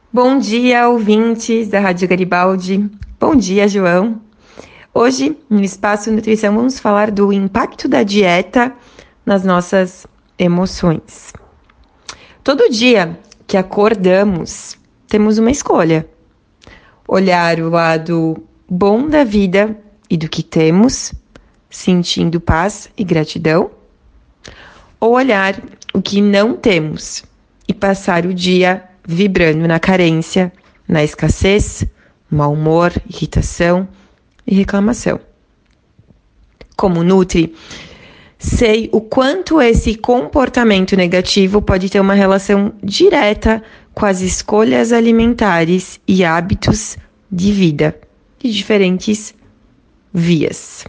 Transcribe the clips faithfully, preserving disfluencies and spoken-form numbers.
Bom dia, ouvintes da Rádio Garibaldi. Bom dia, João. Hoje, no Espaço Nutrição, vamos falar do impacto da dieta nas nossas emoções. Todo dia que acordamos, temos uma escolha. Olhar o lado bom da vida e do que temos, sentindo paz e gratidão, ou olhar o que não temos e passar o dia vibrando na carência, na escassez, mau humor, irritação e reclamação. Como Nutri, sei o quanto esse comportamento negativo pode ter uma relação direta com as escolhas alimentares e hábitos de vida de diferentes vias.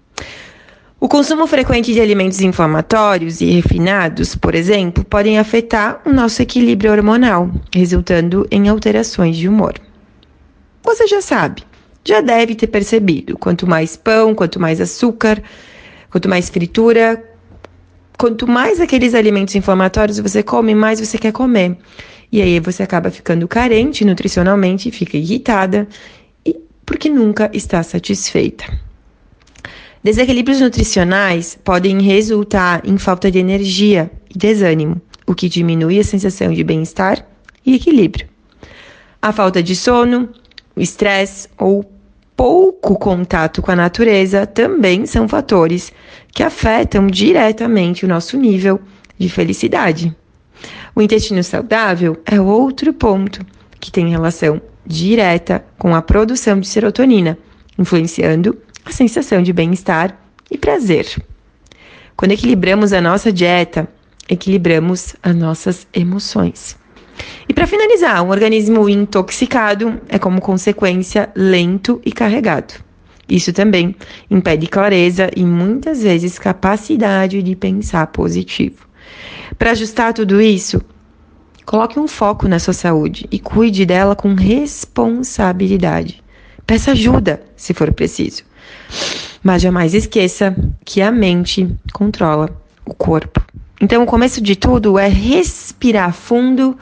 O consumo frequente de alimentos inflamatórios e refinados, por exemplo, podem afetar o nosso equilíbrio hormonal, resultando em alterações de humor. Você já sabe, já deve ter percebido, quanto mais pão, quanto mais açúcar, quanto mais fritura, quanto mais aqueles alimentos inflamatórios você come, mais você quer comer. E aí você acaba ficando carente nutricionalmente, fica irritada, e porque nunca está satisfeita. Desequilíbrios nutricionais podem resultar em falta de energia e desânimo, o que diminui a sensação de bem-estar e equilíbrio. A falta de sono, o estresse ou pouco contato com a natureza também são fatores que afetam diretamente o nosso nível de felicidade. O intestino saudável é outro ponto que tem relação direta com a produção de serotonina, influenciando a sensação de bem-estar e prazer. Quando equilibramos a nossa dieta, equilibramos as nossas emoções. E para finalizar, um organismo intoxicado é como consequência lento e carregado. Isso também impede clareza e muitas vezes capacidade de pensar positivo. Para ajustar tudo isso, coloque um foco na sua saúde e cuide dela com responsabilidade. Peça ajuda, se for preciso. Mas jamais esqueça que a mente controla o corpo. Então, o começo de tudo é respirar fundo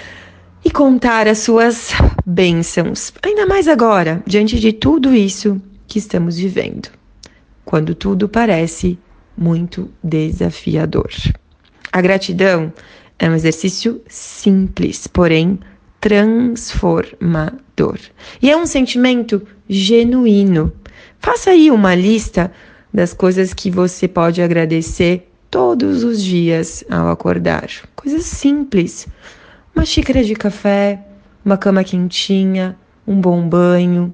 e contar as suas bênçãos. Ainda mais agora, diante de tudo isso que estamos vivendo. Quando tudo parece muito desafiador. A gratidão é um exercício simples, porém transformador. E é um sentimento genuíno. Faça aí uma lista das coisas que você pode agradecer todos os dias ao acordar. Coisas simples. Uma xícara de café, uma cama quentinha, um bom banho.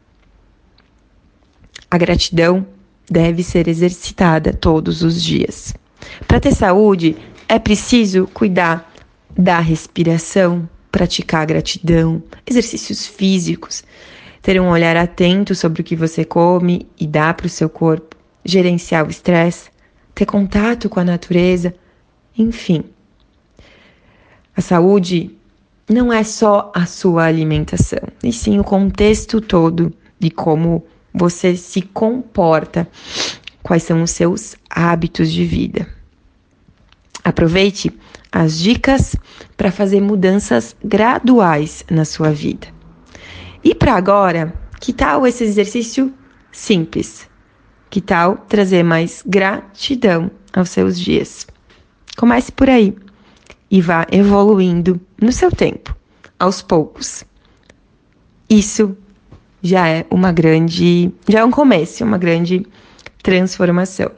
A gratidão deve ser exercitada todos os dias. Para ter saúde, é preciso cuidar da respiração, praticar a gratidão, exercícios físicos, ter um olhar atento sobre o que você come e dá para o seu corpo, gerenciar o estresse, ter contato com a natureza, enfim. A saúde não é só a sua alimentação, e sim o contexto todo de como você se comporta, quais são os seus hábitos de vida. Aproveite as dicas para fazer mudanças graduais na sua vida. E para agora, que tal esse exercício simples? Que tal trazer mais gratidão aos seus dias? Comece por aí e vá evoluindo no seu tempo, aos poucos. Isso já é uma grande, já é um começo, uma grande transformação.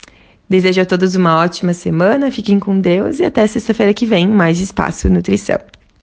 Desejo a todos uma ótima semana, fiquem com Deus e até sexta-feira que vem, mais Espaço Nutrição.